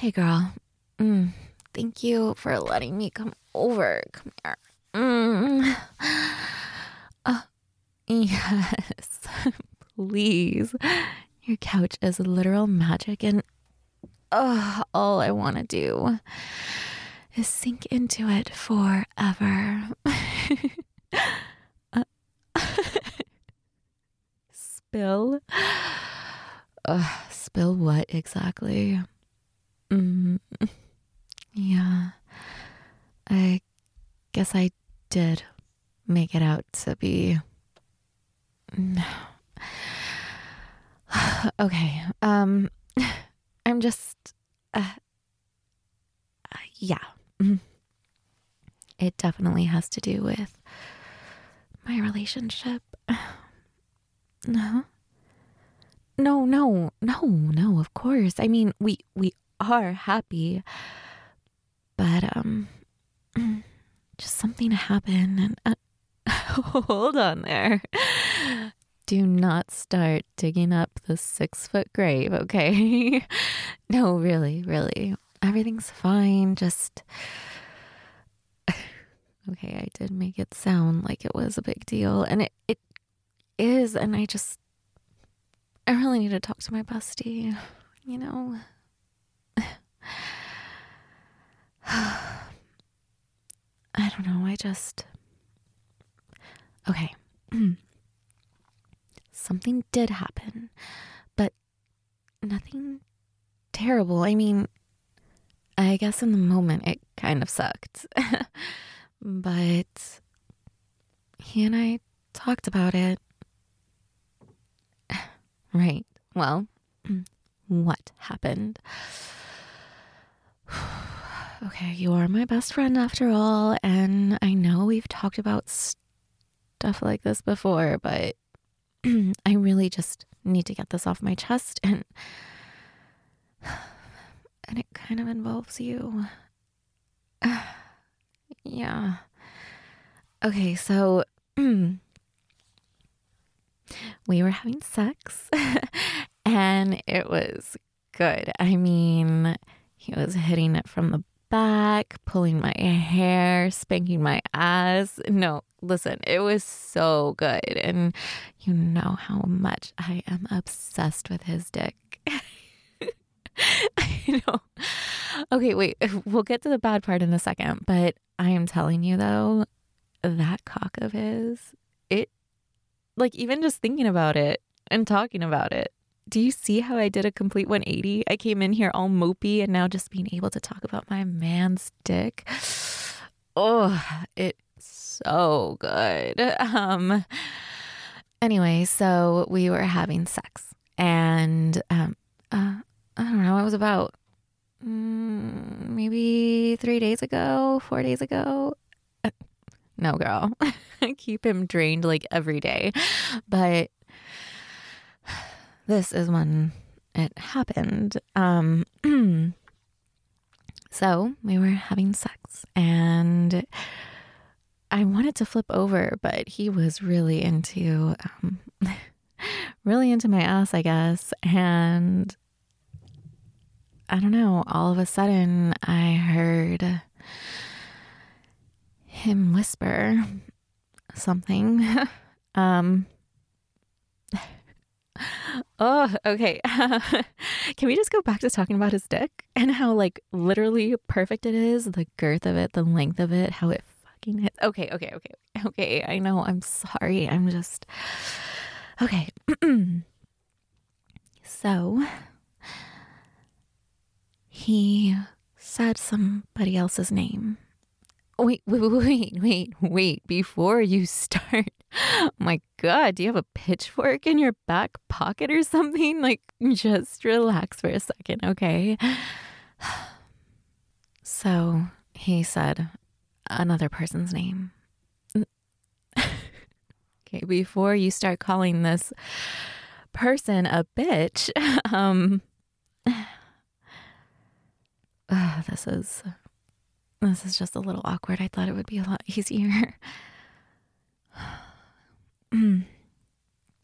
Hey, girl. Mm, Thank you for letting me come over. Come here. Mm. Uh, yes. Please. Your couch is literal magic, and all I want to do is sink into it forever. Uh, spill? Spill what exactly? Mm, yeah. I guess I did make it out to be. Okay. I'm just. Uh, yeah. Mhm. It definitely has to do with my relationship. No. No, of course. I mean, we are happy, but just something happened and hold on there. Do not start digging up the 6 foot grave, okay? No, really. Everything's fine. Just. Okay, I did make it sound like it was a big deal, and it is, and I really need to talk to my bestie, you know? I don't know, okay. Something did happen, but nothing terrible. I mean, I guess in the moment it kind of sucked. But he and I talked about it. Right. Well, what happened? Okay, you are my best friend after all, and I know we've talked about stuff like this before, but I really just need to get this off my chest, and it kind of involves you. Yeah. Okay, so we were having sex and it was good. I mean, he was hitting it from the back, pulling my hair, spanking my ass. No, listen, it was so good. And you know how much I am obsessed with his dick. I know. Okay, wait, we'll get to the bad part in a second, but I am telling you though, that cock of his, it, like, even just thinking about it and talking about it. Do you see how I did a complete 180? I came in here all mopey and now just being able to talk about my man's dick. Oh, it's so good. Anyway, so we were having sex and I don't know, it was about maybe 3 days ago, 4 days ago. No, girl. I keep him drained like every day. But this is when it happened. So we were having sex and I wanted to flip over, but he was really into my ass, I guess. And I don't know, all of a sudden I heard him whisper something. um, Oh, okay. Can we just go back to talking about his dick and how, like, literally perfect it is? The girth of it, the length of it, how it fucking hits. Okay. I know. I'm sorry. I'm just. Okay. So he said somebody else's name. Wait. Before you start, my God, do you have a pitchfork in your back pocket or something? Like, just relax for a second, okay? So he said another person's name. Okay, before you start calling this person a bitch, this is just a little awkward. I thought it would be a lot easier.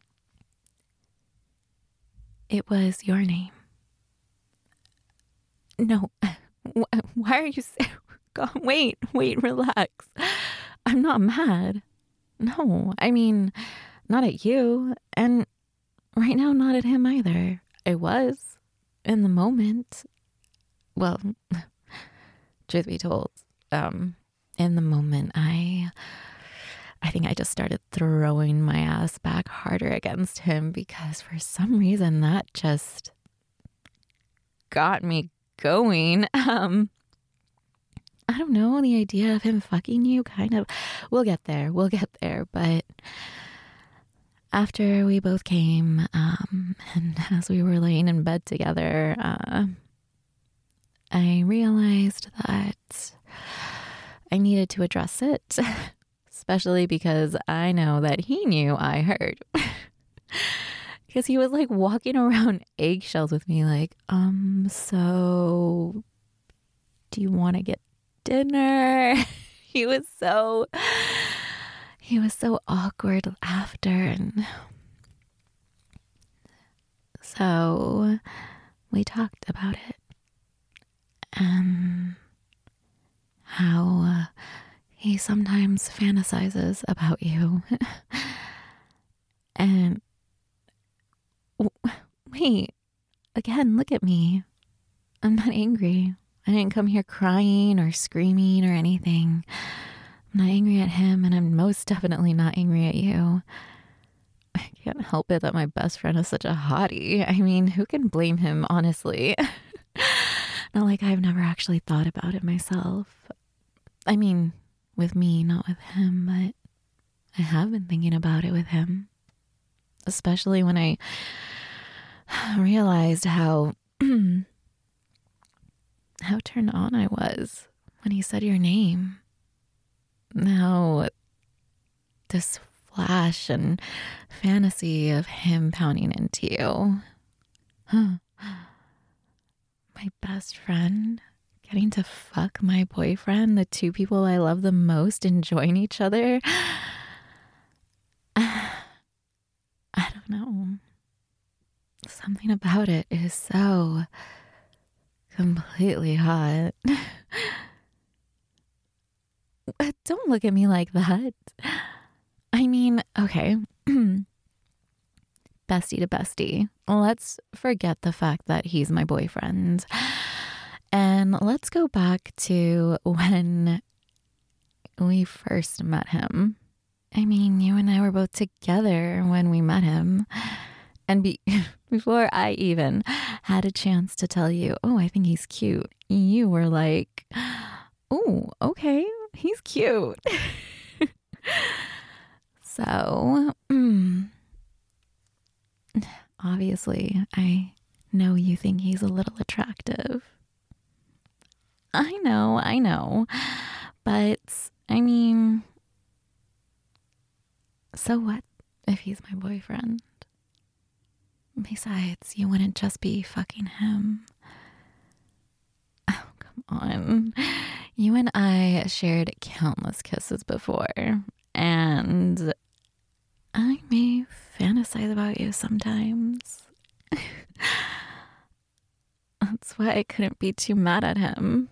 It was your name. No. Why are you... God, wait, relax. I'm not mad. No, I mean, not at you. And right now, not at him either. I was in the moment. Well, truth be told, in the moment, I think I just started throwing my ass back harder against him because for some reason that just got me going. I don't know, the idea of him fucking you kind of, we'll get there. But after we both came, and as we were laying in bed together, I realized that I needed to address it, especially because I know that he knew I heard. Because he was like walking around eggshells with me, like, so do you want to get dinner? He was so awkward after, and so we talked about it and how he sometimes fantasizes about you. And wait, again, look at me. I'm not angry. I didn't come here crying or screaming or anything. I'm not angry at him, and I'm most definitely not angry at you. I can't help it that my best friend is such a hottie. I mean, who can blame him, honestly? Not like I've never actually thought about it myself. I mean, with me, not with him, but I have been thinking about it with him. Especially when I realized how turned on I was when he said your name. Now, this flash and fantasy of him pounding into you. My best friend getting to fuck my boyfriend, the two people I love the most enjoying each other. I don't know. Something about it is so completely hot. Don't look at me like that. I mean, okay. Bestie to bestie. Let's forget the fact that he's my boyfriend. And let's go back to when we first met him. I mean, you and I were both together when we met him. And before I even had a chance to tell you, oh, I think he's cute, you were like, oh, okay, he's cute. So, obviously, I know you think he's a little attractive. I know. But, I mean, so what if he's my boyfriend? Besides, you wouldn't just be fucking him. Oh, come on. You and I shared countless kisses before, and I may fantasize about you sometimes. That's why I couldn't be too mad at him.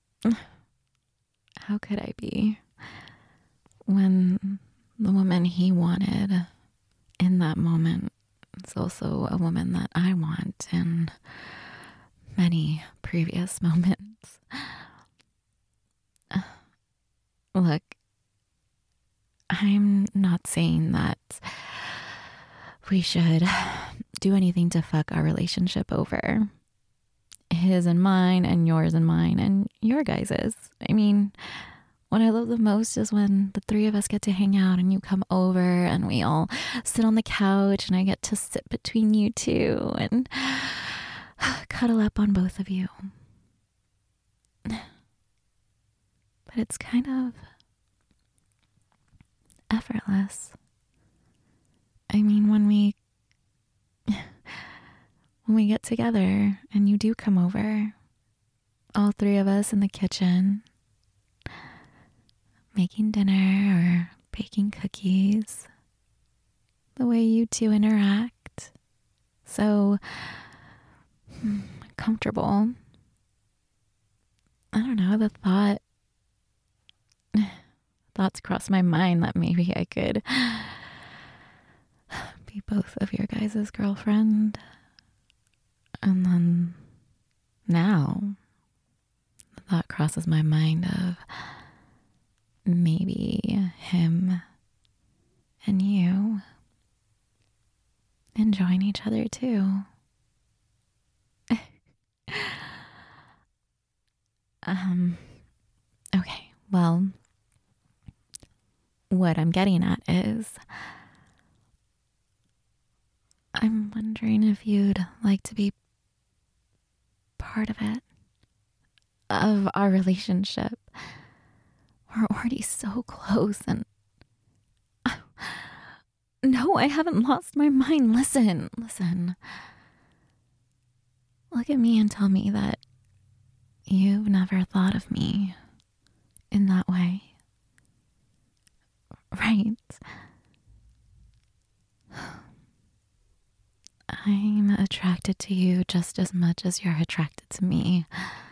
How could I be? When the woman he wanted in that moment is also a woman that I want in many previous moments. Look, I'm not saying that we should do anything to fuck our relationship over. His and mine, and yours and mine, and your guys's. I mean, what I love the most is when the three of us get to hang out and you come over and we all sit on the couch and I get to sit between you two and cuddle up on both of you. But it's kind of effortless. I mean, when we get together and you do come over, all three of us in the kitchen, making dinner or baking cookies, the way you two interact, so comfortable. don't know, thoughts crossed my mind that maybe I could be both of your guys' girlfriend. And then now the thought crosses my mind of maybe him and you enjoying each other too. Okay, well, what I'm getting at is I'm wondering if you'd like to be part of it, of our relationship. We're already so close and no, I haven't lost my mind. Listen. Look at me and tell me that you've never thought of me in that way. Right. I'm attracted to you just as much as you're attracted to me.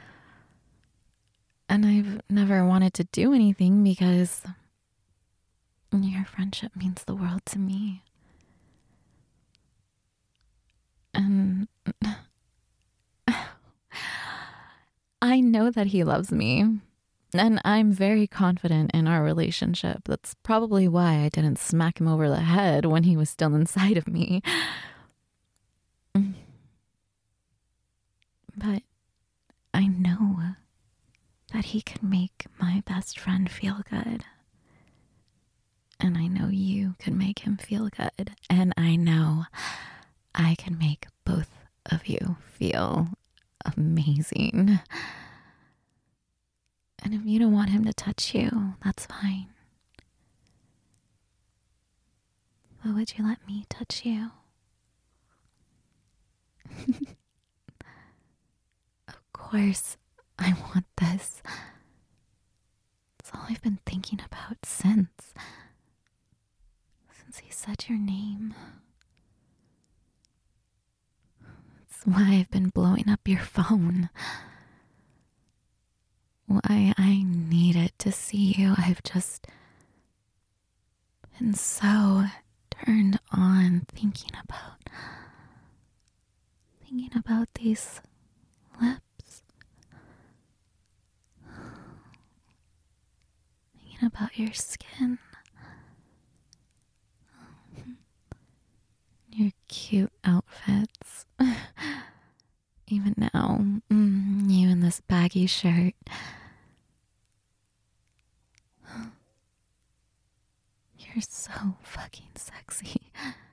And I've never wanted to do anything because your friendship means the world to me. And I know that he loves me. And I'm very confident in our relationship. That's probably why I didn't smack him over the head when he was still inside of me. But I know that he can make my best friend feel good. And I know you can make him feel good. And I know I can make both of you feel amazing. And if you don't want him to touch you, that's fine. But would you let me touch you? Of course, I want this. It's all I've been thinking about since he said your name. It's why I've been blowing up your phone. Why I needed to see you. I've just been so turned on thinking about these lips. Thinking about your skin. Your cute outfits. Even now, you in this baggy shirt. You're so fucking sexy.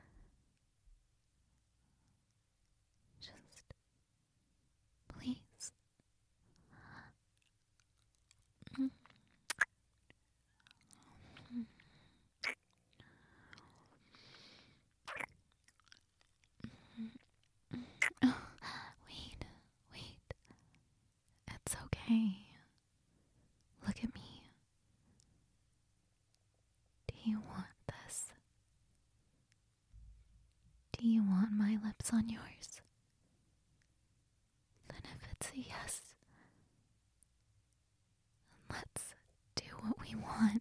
Just, please. Wait. It's okay. Look at me. Do you want this? Do you want my lips on yours? Then if it's a yes, let's do what we want.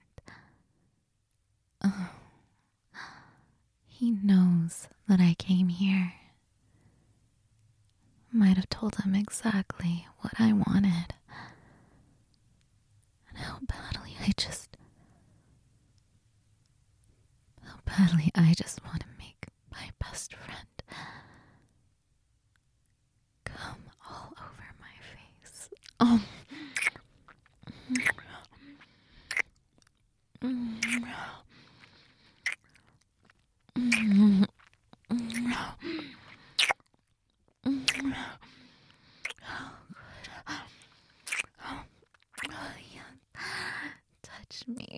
Oh, he knows that I came here. Might have told him exactly what I wanted. And how badly I just want to make my best friend come all over my face. Oh. Touch me.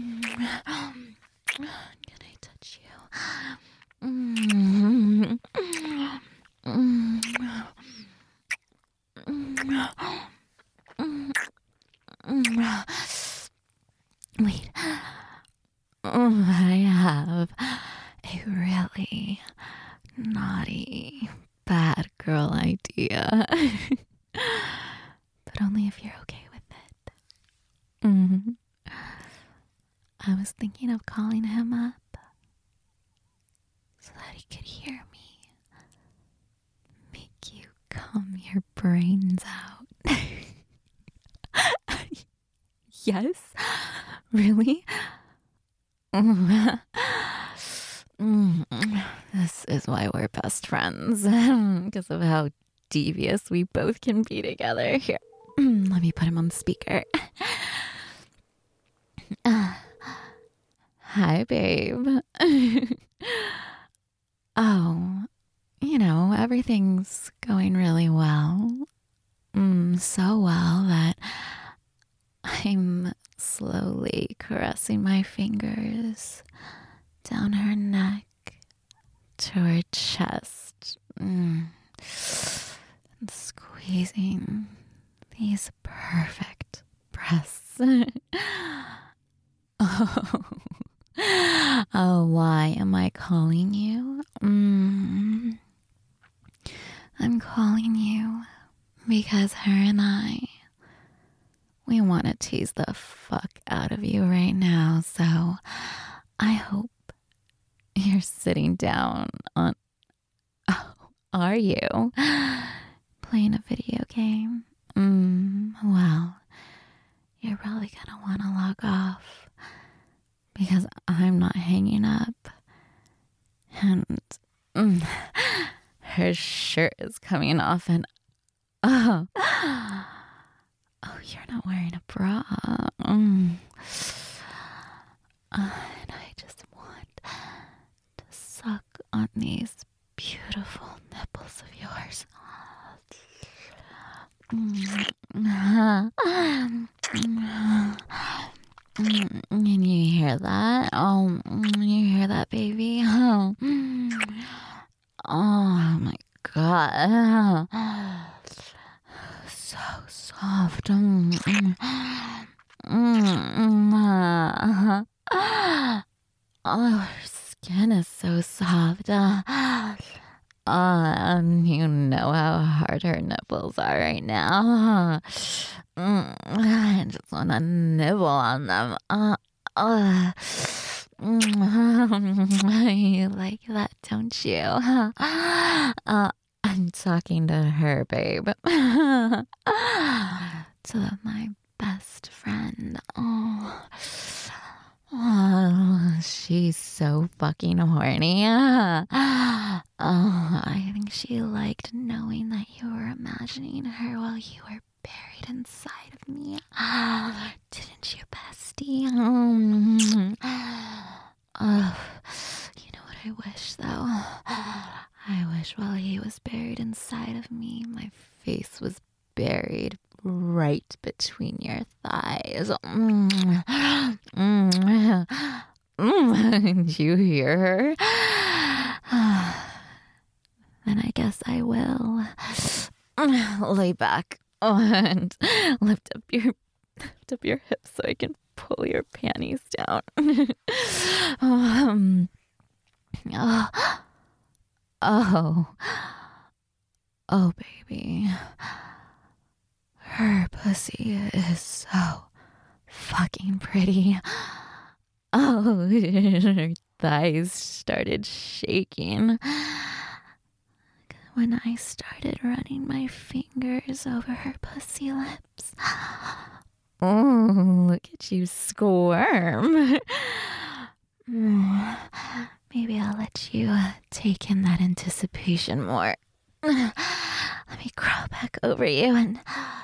Can I touch you? Wait. I have a really naughty, bad girl idea. But only if you're okay with Mm-hmm. I was thinking of calling him up so that he could hear me. Make you cum your brains out. Yes? Really? This is why we're best friends. Because of how devious we both can be together. Here, let me put him on speaker. Hi, babe. Oh, everything's going really well. So well that I'm slowly caressing my fingers down her neck to her chest, and squeezing these perfect breasts. Oh, why am I calling you? I'm calling you because her and we want to tease the fuck out of you right now, so I hope you're sitting down on... Oh, are you? Playing a video game? Well, you're probably gonna want to log off because I'm not hanging up. And her shirt is coming off and... Oh, you're not wearing a bra. And I just want to suck on these beautiful nipples of yours. Can you hear that? Oh, you hear that, baby? Oh my God. So soft. Oh, her skin is so soft. You know how hard her nipples are right now. I just want to nibble on them. You like that, don't you? I'm talking to her, babe. To my best friend. Oh, she's so fucking horny. I think she liked knowing that you were imagining her while you were buried inside of me. Didn't you, bestie? You know what I wish, though? I wish while he was buried inside of me, my face was buried right between your thighs. Did you hear her? Then I guess I will. Lay back and lift up your hips so I can pull your panties down. Oh, baby. Her pussy is so fucking pretty. Oh, her thighs started shaking when I started running my fingers over her pussy lips. Oh, look at you squirm. Maybe I'll let you take in that anticipation more. Let me crawl back over you and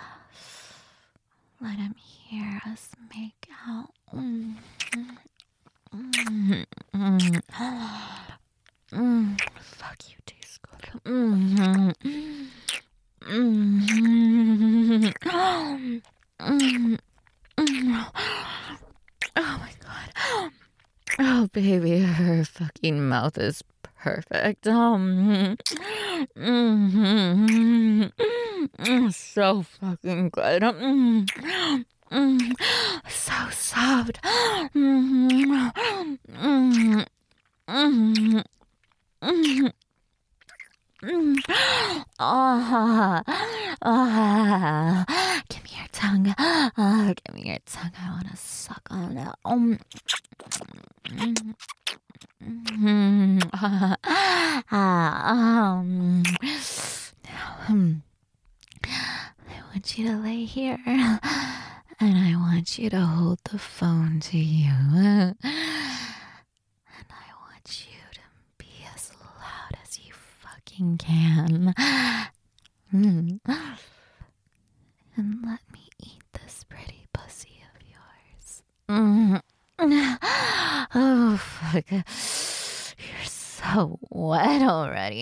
let him hear us make out. Fuck, you taste good. Oh my God. Oh, baby, her fucking mouth is perfect. So fucking good. So soft. Give me your tongue. Give me your tongue. I want to suck on it. I want you to lay here, and I want you to hold the phone to you, and I want you to be as loud as you fucking can, and let me eat this pretty pussy of yours. Oh, fuck. You're so wet already.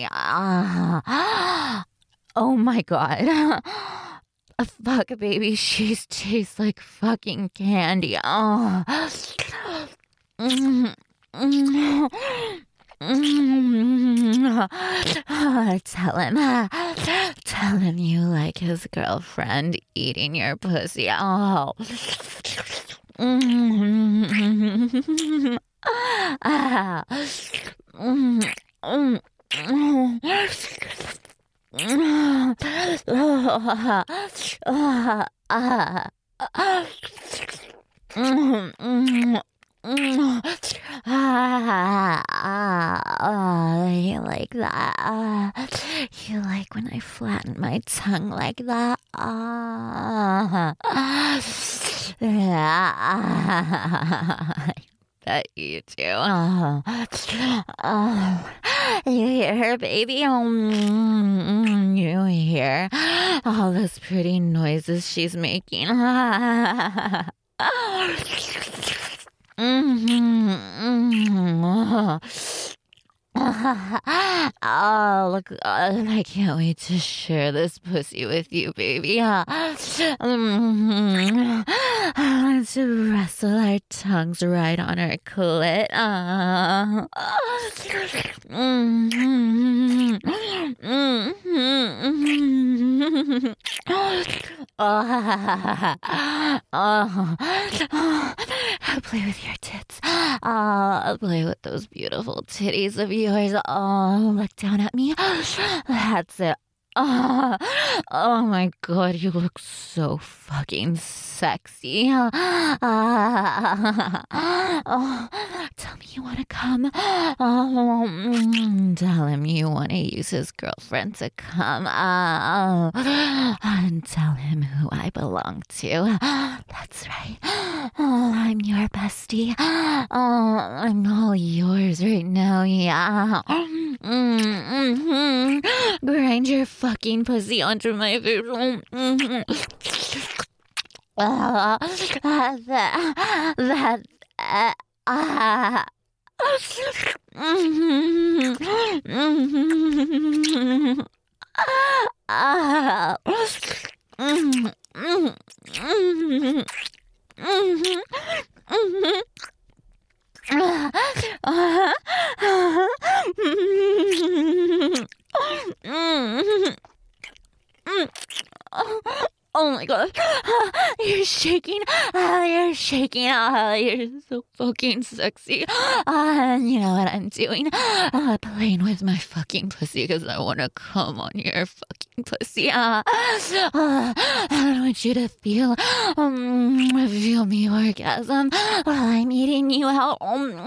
Oh my god. Fuck, baby, she tastes like fucking candy. Oh. Tell him you like his girlfriend eating your pussy. Oh. You like that? You like when I flatten my tongue like that? Bet you do. You hear her, baby? You hear all those pretty noises she's making? Oh, look, I can't wait to share this pussy with you, baby. I want to wrestle our tongues right on her clit. I'll play with your tits. I'll play with those beautiful titties of yours. Oh, look down at me. That's it. Oh my god, you look so fucking sexy. Tell me you want to come. Tell him you want to use his girlfriend to come. And tell him who I belong to. That's right. I'm your bestie. I'm all yours right now, yeah. Grind your fucking pussy onto my face. Oh my god. You're shaking. You're shaking. You're so fucking sexy. You know what I'm doing? Playing with my fucking pussy because I want to come on your fucking pussy. I want you to feel me orgasm while I'm eating you out.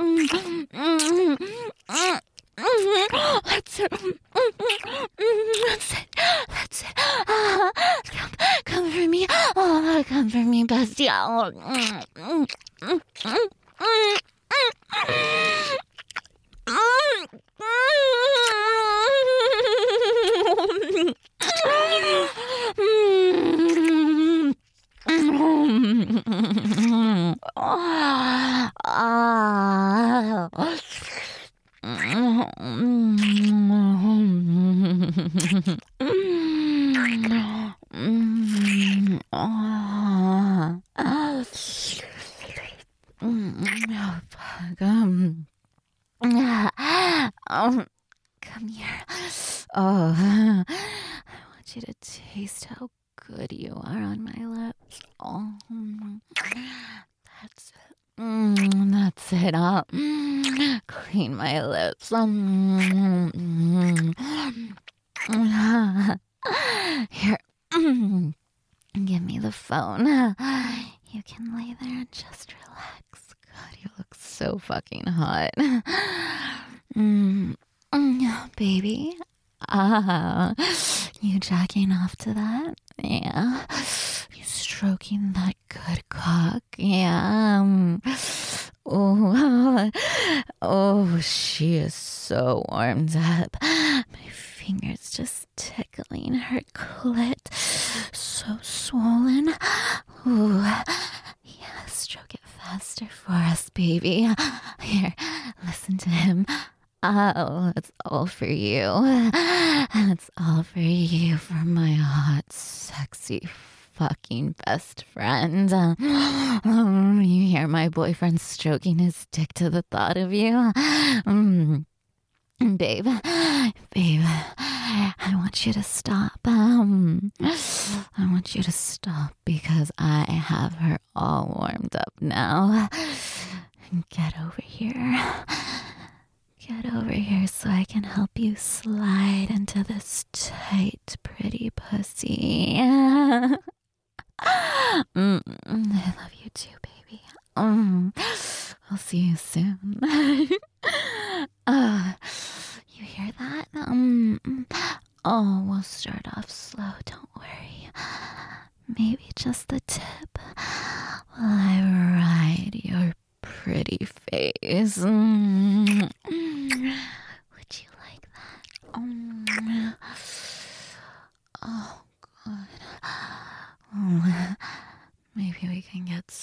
That's it. That's it. Come for me. Come for me, bestie. Come here. I want you to taste how good you are on my lips. That's it. That's it. Clean my lips. Here. Give me the the phone. You can lay there and just relax. God, you look so fucking hot. Baby. You jacking off to that? Yeah. You stroking that good cock? Yeah. Oh, she is so warmed up. My fingers just tickling her clit. So swollen. Ooh. Yeah, stroke it faster for us, baby. Here, listen to him. Oh, it's all for you. And it's all for you, for my hot, sexy fucking best friend. You hear my boyfriend stroking his dick to the thought of you? Babe, I want you to stop. I want you to stop because I have her all warmed up now. Get over here. Get over here so I can help you slide into this tight, pretty pussy. I love you too, baby. I'll see you soon. You hear that? We'll start off slow, don't worry. Maybe just the tip while I ride your pretty face. Would you like that? Oh, God. Maybe we can get